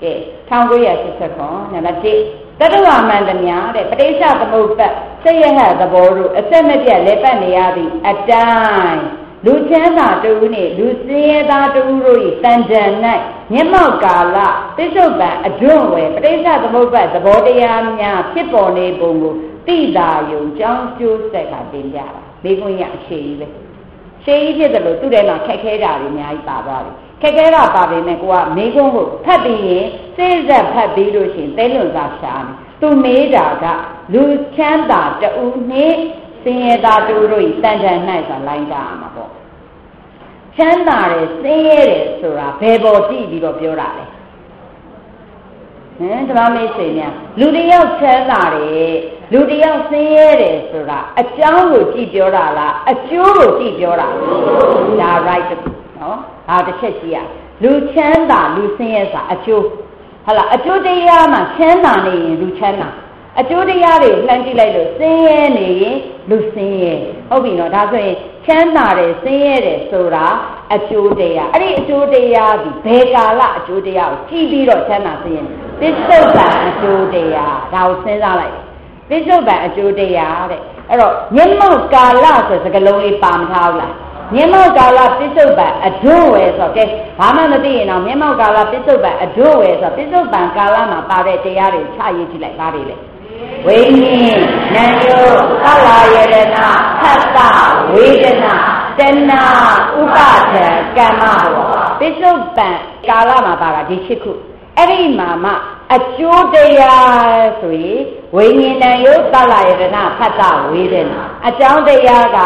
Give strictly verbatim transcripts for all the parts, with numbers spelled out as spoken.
ကဲထောင်ကိုရစစ်ချက်ခွန်နံပါတ်တစ်တတဝမန္တမြတဲ့ပဋိစ္စသမုပ္ပတ်စိတ်ရဟသဘောတို့အဆက်မပြတ်လဲပတ်နေရသည့်အတိုင်းလူချမ်းသာတူနှင့်လူစင်းရဲသားတူတို့၏တန်ကြံ၌မျက်မှောက်ကာလသစ္ဆုတ်ပံအတွန့်ဝယ်ပဋိစ္စသမုပ္ပတ်သဘောတရားများဖြစ်ပေါ်နေပုံကိုသိတာယုံကြောင်းကျိုးဆက်ကတင်ပြတာမိခွင့်ရအရှိကြီးပဲရှေးကြီးဖြစ်တယ်လို့သူ့ထဲမှာခက်ခဲတာတွေအများကြီးပါသွားတယ်ခက်ခဲတာပါပေမဲ့ကိုကမိခွန်းကိုဖတ်ပြီးရင်စိတ်ဆက်ဖတ်ပြီးလို့ရှိရင်သဲလွန်စားရှာတယ်သူမေးတာကလူချမ်းသာတူနှင့်စင်ရသားတူတို့ဤတန်ထန်၌ဆိုလိုင်းကြရမှာပေါ့ချမ်းသာတယ်စင်ရတယ်ဆိုတာဘယ်ပေါ်ကြည့်ပြီးတော့ပြောတာလဲဟမ်ဓမ္မမိတ်ဆွေများလူတယောက်ချမ်းသာတယ်လူတယောက်စင်ရတယ်ဆိုတာအကြောင်းကိုကြည့်ပြောတာလားအကျိုးကိုကြည့်ပြောတာဒါ right နော်ဟာတစ်ချက်ကြည့်ရလူချမ်းသာလူစင်ရဆိုတာအကျိုးဟာလားအကျိုးတရားမှာချမ်းသာနေရင်လူချမ်းသာအကျိုးတရားတွေလှမ်းကြည့်လိုက်လို့စင်ရဲနေရင်လူစင်ရဲဟုတ်ပြီနော်ဒါဆိုရင်ချမ်းသာတယ်စင်ရဲတယ်ဆိုတာအကျိုးတရားအဲ့ဒီအကျိုးတရားဒီဘယ်ကာလအကျိုးတရားကိုကြည့်ပြီးတော့ချမ်းသာစင်ရဲပစ္စုပ္ပန်အကျိုးတရားဒါကိုစဉ်းစားလိုက်ပစ္စုပ္ပန်အကျိုးတရားတဲ့အဲ့တော့မျက်မှောက်ကာလဆိုစကားလုံးလေးပါမထားဘူးလားမျက်မှောက်ကာလပစ္စုပ္ပန်အတွန့်ဝယ်ဆိုတော့ကဲဘာမှမသိရင်တော့မျက်မှောက်ကာလပစ္စုပ္ပန်အတွန့်ဝယ်ဆိုတော့ပစ္စုပ္ပန်ကာလမှာပါတဲ့တရားတွေချရေးကြည့်လိုက်ပါလေလေဝိညာဉ်နံယုသလယရဏသတ္တဝေဒနာတဏှာဥပါဒံကမ္မဘောပစ္စုပ္ပန်ကာလမှာပါတာဒီရှစ်ခုအဲ့ဒီမှာမှအကျိုးတရားဆိုရင်ဝိညာဉ်နံယုသလယရဏသတ္တဝေဒနာအကြောင်းတရားက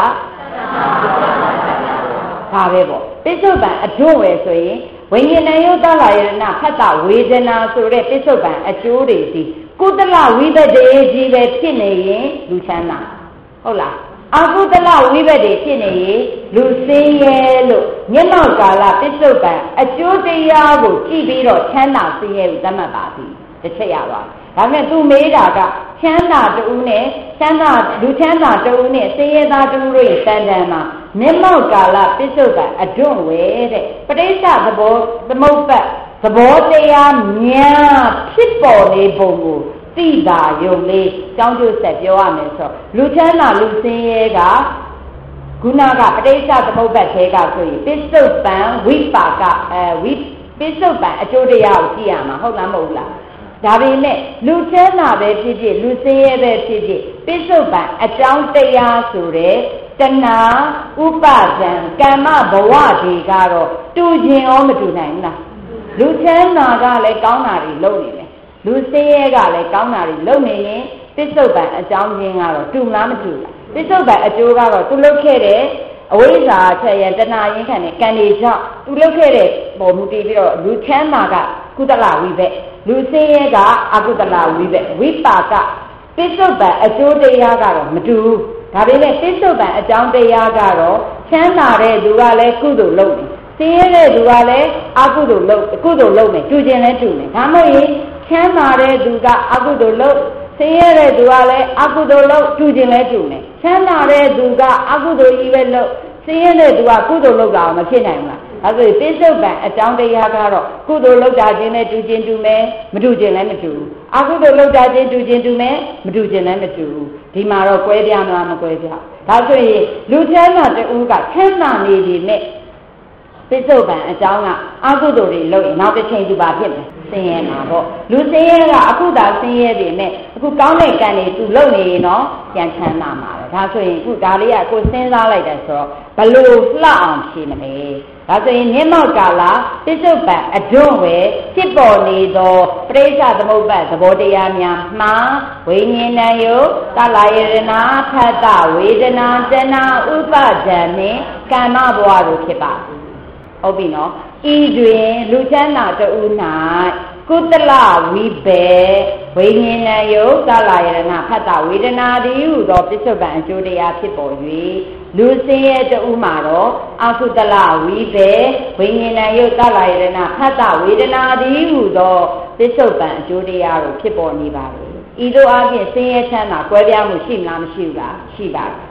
ဒါပဲပေါ့ပစ္စုပ္ပန်အတွန့်ဝယ်ဆိုရင်ဝိညာဉ်နံယုသလယရဏသတ္တဝေဒနာဆိုတဲ့ပစ္စုပ္ပန်အကျိုးတွေဒီကုသလဝိပဿေကြီးပဲဖြစ်နေရင်လူချမ်းသာဟုတ်လားအကုသလဝိပဿေဖြစ်နေရင်လူစင်းရဲလို့မျက်မှောက်ကာလပစ္စုပ္ပန်အကျိုးတရားကိုကြည့်ပြီးတော့ချမ်းသာစင်းရဲကိုသတ်မှတ်ပါသည်တစ်ချက်ရပါဒါနဲ့သူမေးတာကချမ်းသာတူနဲ့ချမ်းသာလူချမ်းသာတူနဲ့စင်းရဲသားတူတို့ရဲ့တန်တန်မှာမျက်မှောက်ကာလပစ္စုပ္ပန်အတွန့်ဝယ်တဲ့ပဋိစ္စသဘောသမုပ္ပတ်သဘောတရားများဖြစ်ပေါ်နေပုံကိုသိတာယုံလေးကြောင်းကျိုးဆက်ပြောရမယ်ဆိုလူချမ်းသာလူစင်းရဲကခုနကပဋိစ္စသမုပ္ပတ်သေးကဆိုရင်ပစ္စုပန်ဝိပါကအဲဝိပစ္စုပန်အကျိုးတရားကိုကြည့်ရမှာဟုတ်လားမဟုတ်လားဒါပေမဲ့လူချမ်းသာပဲဖြစ်ဖြစ်လူစင်းရဲပဲဖြစ်ဖြစ်ပစ္စုပန်အကြောင်းတရားဆိုတဲ့တဏှာဥပါဒံကမ္မဘဝတွေကတော့တူခြင်းရောမတူနိုင်ဘူးလားလူချမ်းသာကလည်းကောင်းတာတွေလုပ်နေတယ်လူစင်းရဲကလည်းကောင်းတာတွေလုပ်နေရင်ပစ္စုပန်အကြောင်းချင်းကတော့တူလားမတူလားပစ္စုပန်အကျိုးကတော့သူလုပ်ခဲ့တဲ့အဝိဇ္ဇာချက်ရတဏှာရင်းခံတဲ့ကံတွေကြောင့်သူလုပ်ခဲ့တဲ့ပုံမူတည်ပြီးတော့လူချမ်းသာကကုသလဝိဘက်လူစင်းရဲကအကုသလဝိဘက်ဝိပါကပစ္စုပန်အကျိုးတရားကတော့မတူဘူးဒါပေမဲ့ပစ္စုပန်အကြောင်းတရားကတော့ချမ်းသာတဲ့သူကလည်းကုသိုလ်လုပ်တယ်စင်းရဲတဲ့သူကလည်းအကုသိုလ်လုပ်ကုသိုလ်လုပ်မယ်တူခြင်းလည်းတူမယ်ဒါမှမဟုတ်ချမ်းသာတဲ့သူကအကုသိုလ်လုပ်ဆင်းရဲတဲ့သူကလည်းအကုသိုလ်လုပ်တူခြင်းလည်းတူမယ်ချမ်းသာတဲ့သူကအကုသိုလ်ကြီးပဲလုပ်ဆင်းရဲတဲ့သူကကုသိုလ်လုပ်တာမဖြစ်နိုင်ဘူးလားဒါဆိုရင်ပစ္စုပန်အကြောင်းတရားကတော့ကုသိုလ်လုပ်တာခြင်းနဲ့တူခြင်းတူမယ်မတူခြင်းလည်းမတူဘူးအကုသိုလ်လုပ်တာခြင်းတူခြင်းတူမယ်မတူခြင်းလည်းမတူဘူးဒီမှာတော့ကွဲပြားမလားမကွဲပြားဒါဆိုရင်လူချမ်းသာတူကချမ်းသာနေပြီနဲ့ပစ္စုပန်အကြောင်းကအကုသိုလ်တွေလုပ်ရင်နောက်တစ်ချိန်သူပါဖြစ်မယ်ဆင်းရဲမှာပေါ့လူဆင်းရဲကအခုသာဆင်းရဲတယ်နဲ့အခုကောင်းတဲ့ကံတွေသူလုပ်နေရင်တော့ပြန်ချမ်းသာမှာပဲဒါဆိုရင်အခုဒါလေးကကိုစဉ်းစားလိုက်တယ်ဆိုတော့ဘလို့လှအောင်ဖြေမလဲဒါဆိုရင်မျက်မှောက်ကာလပစ္စုပန်အတွန့်ဝယ်ဖြစ်ပေါ်နေသောပဋိစ္စသမုပ္ပါဒ်သဘောတရားများမှာဝိညာဉ်ဏယုသလယရဏထတ္တဝေဒနာတဏှာဥပါဒံနှင့်ကမ္မဘဝတို့ဖြစ်ပါဟုတ်ပြီနော်ဤတွင်လူချမ်းသာတူ၌ကုသလဝိဘေဝိညာဉ်ဏယုသလယရဏဖတ္တဝေဒနာတိဟုသောပစ္စုပန်အကျိုးတရားဖြစ်ပေါ်၍လူစင်းရဲတူမှာတော့အကုသလဝိဘေဝိညာဉ်ဏယုသလယရဏဖတ္တဝေဒနာတိဟုသောပစ္စုပန်အကျိုးတရားတို့ဖြစ်ပေါ်နေပါလေဤသို့အပြင်စင်းရဲချမ်းသာကွဲပြားမှုရှိမလားမရှိဘူးလားရှိပါ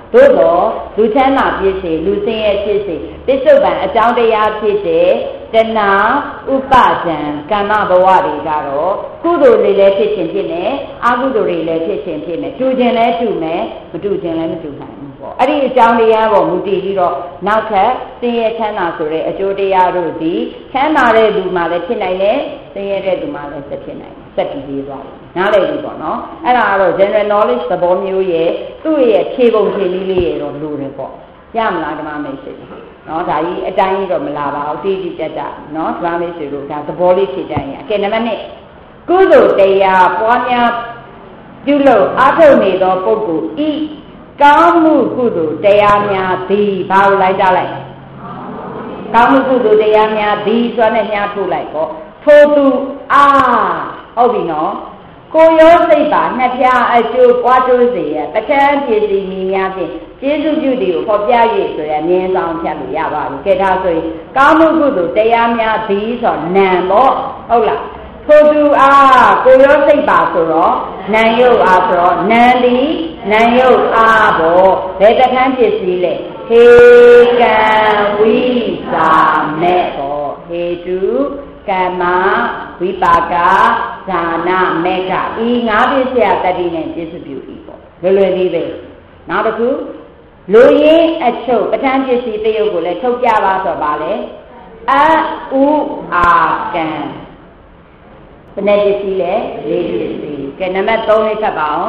သို့တော့လူချမ်းသာဖြစ်စေလူစင်းရဲဖြစ်စေပစ္စုပန်အကြောင်းတရားဖြစ်တဲ့တဏှာဥပါဒံကာမဘဝတွေကတော့ကုသိုလ်တွေလည်းဖြစ်ခြင်းဖြစ်နေအကုသိုလ်တွေလည်းဖြစ်ခြင်းဖြစ်နေတူခြင်းလည်းတူမယ်မတူခြင်းလည်းမတူနိုင်ဘူးပေါ့အဲ့ဒီအကြောင်းတရားပေါ်မူတည်ပြီးတော့နောက်ထပ်စင်းရဲချမ်းသာဆိုတဲ့အကျိုးတရားတို့ဒီချမ်းသာတဲ့လူမှလည်းဖြစ်နိုင်တယ်စင်းရဲတဲ့လူမှလည်းဆက်ဖြစ်နိုင်တယ်ဆက်ပြီးရေးသွားတယ်နားလည်ပြီပေါ့နော်အဲ့ဒါကတော့ general knowledge သဘောမျိုးရဲ့သူ့ရဲ့ခြေပုံခြေနည်းလေးရဲ့တော့လိုတယ်ပေါ့ရမလားဓမ္မမိတ်ဆွေနော်ဒါကြီးအတိုင်းကြီးတော့မလာပါဘူးတိတိကျကျနော်ဓမ္မမိတ်ဆွေတို့ဒါသဘောလေးဖြည့်တိုင်းရအကဲနံပါတ်နှစ်ကုသိုလ်တရားပွားများပြုလို့အားထုတ်နေသောပုဂ္ဂိုလ်ဤကောင်းမှုကုသိုလ်တရားများသည်ဘာလို့လိုက်ကြလိုက်ကောင်းမှုကုသိုလ်တရားများသည်ဆိုတဲ့ညာထုတ်လိုက်ပေါ့ထို့သူအားဟုတ်ပြီနော်ကိုရောစိတ်ပါနှစ်ဖြားအကျိုးပွားတိုးစေရပဋ္ဌာန်းပြည်စီမြင်များဖြင့်ကျေးဇူးပြုသည်ကိုဟောပြရည်ဆိုရမြင်ဆောင်ဖြတ်လို့ရပါဘူးကဲဒါဆိုရင်ကောင်းမှုကုသိုလ်တရားများသည်ဆိုနံပေါ့ဟုတ်လားထိုသူအားကိုရောစိတ်ပါဆိုတော့နံယုတ်အားဆိုတော့နံသည်နံယုတ်အားပေါ့ဘယ်ပဋ္ဌာန်းပြည်စီလဲဟေကံဝိစာမဲ့ပေါ့ဟေတုကမ္မဝိပါကဇာနာမေဃဤငါးပြည့်စရာတတိနဲ့ပြည့်စုံပြု၏ပေါ့လွယ်လွယ်လေးပဲနောက်တစ်ခုလူရင်းအချုပ်ပဋ္ဌာန်းပစ္စည်းတယုတ်ကိုလည်းထုတ်ပြပါဆိုပါလေအဥအာကံဘယ်နဲ့ပစ္စည်းလဲလေးပစ္စည်းကဲနံပါတ်သုံးလေးဖတ်ပါအောင်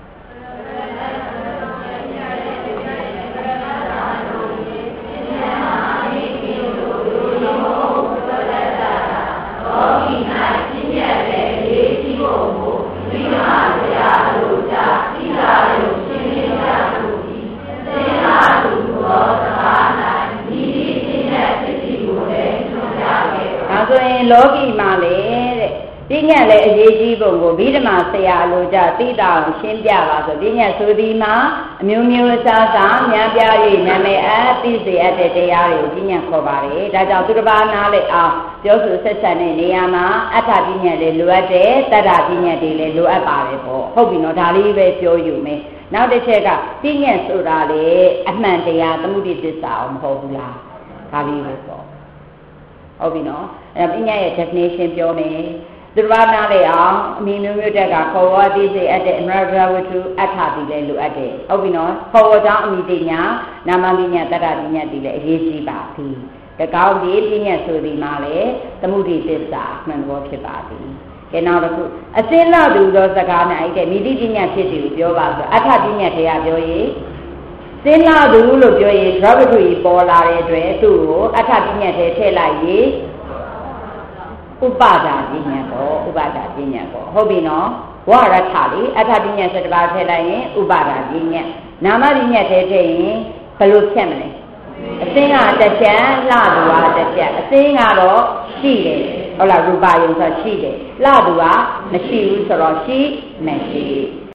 ဆိုရင်လောကီမှာလေတဲ့ပညာလည်းအရေးကြီးပုံကိုဗိဓမာဆရာအလိုကြသိတာအောင်ရှင်းပြပါဆိုပညာဆိုဒီမှာအမျိုးမျိုးအစားအစာများပြား၍နာမည်အသိစေအပ်တဲ့တရားတွေကိုပညာခေါ်ပါတယ်ဒါကြောင့်သူတစ်ပါးနားလေအောင်ပြောဆိုဆက်ဆံတဲ့နေရာမှာအဋ္ဌပညာတွေလိုအပ်တယ်တတ္ထပညာတွေလည်းလိုအပ်ပါတယ်ပေါ့ဟုတ်ပြီနော်ဒါလေးပဲပြောယူမယ်နောက်တစ်ချက်ကပညာဆိုတာလေအမှန်တရားသမုဒိသစ္စာအောင်မဟုတ်ဘူးလားဒါလေးပဲပေါ့ဟုတ်ပြီနော်အဲ့ပညာရဲ့ definition ပြောမယ်သူတစ်ပါးနားလေအောင်အမီမျိုးမျိုးတက်ကခေါ်ဝါးသိစေအပ်တဲ့အမရဒဝတ္ထုအဋ္ဌတိလည်းလိုအပ်တယ်ဟုတ်ပြီနော်ခေါ်ဝါးကြောင့်အမီပညာနာမပညာတတ္တပညာတိလည်းအရေးကြီးပါသည်တကောင်းဒီပညာဆိုဒီမှာလေသမုဒိသစ္စာမှန်တော်ဖြစ်ပါသည်ကဲနောက်တစ်ခုအစင်းလာသူသောစကားနဲ့အဲ့တဲ့မိတိပညာဖြစ်တယ်လို့ပြောပါဆိုအဋ္ဌပညာတရားပြောရင်စင်းလာသူလို့ပြောရင်ဒရဝတ္ထုကြီးပေါ်လာတဲ့အတွက်သူ့ကိုအဋ္ဌပညာထဲထည့်လိုက်ရင်ဥပါဒာပညာပေါ့ဥပါဒာပညာပေါ့ဟုတ်ပြီနော်ဝရထလေအဋ္ဌပညာဆက်တစ်ပါးထည့်လိုက်ရင်ဥပါဒာပညာနာမပညာထဲထည့်ရင်ဘယ်လိုဖြတ်မလဲအစင်းကတစ်ချက်လှသူကတစ်ချက်အစင်းကတော့ရှိတယ်ဟုတ်လားရူပါယုံဆိုရှိတယ်လှသူကမရှိဘူးဆိုတော့ရှိမရှိ